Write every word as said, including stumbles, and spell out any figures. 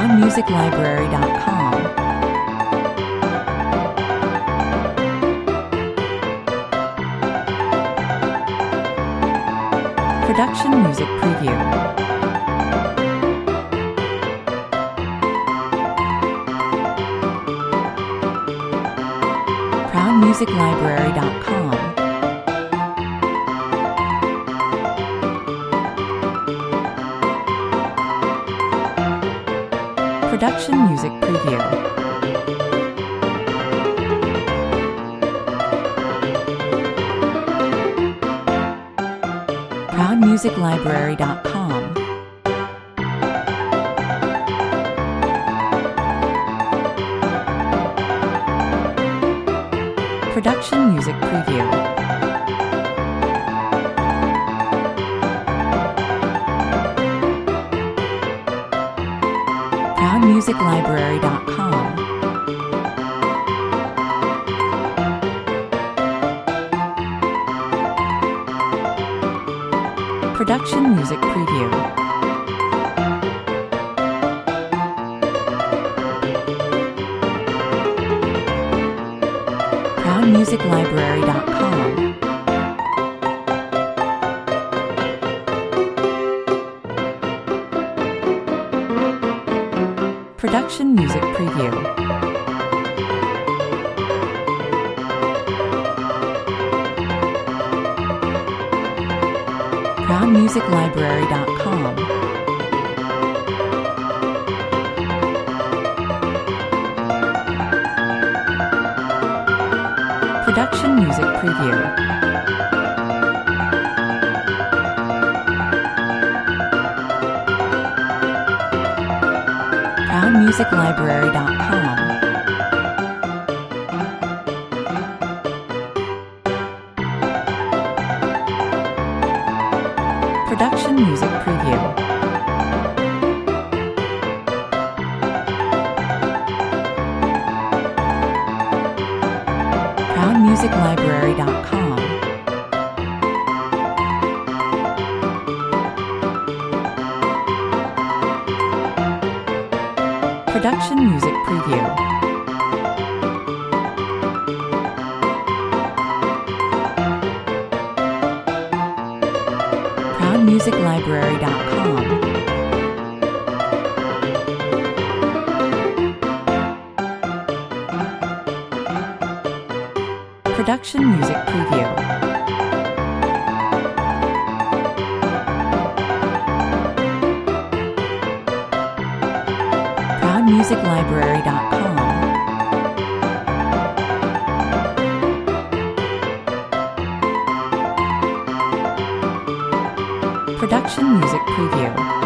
proud music library dot com. Production Music Preview. proud music library dot com. Production Music Preview. proud music library dot com. Production Music Preview. proud music library dot com. Production Music Preview. proud music library dot com. Production Music Preview. proud music library dot com. Production Music Preview. proud music library dot com. Production Music Preview. proud music library dot com. Production Music Preview. proud music library dot com. Production Music Preview. proud music library dot com. Production Music Preview.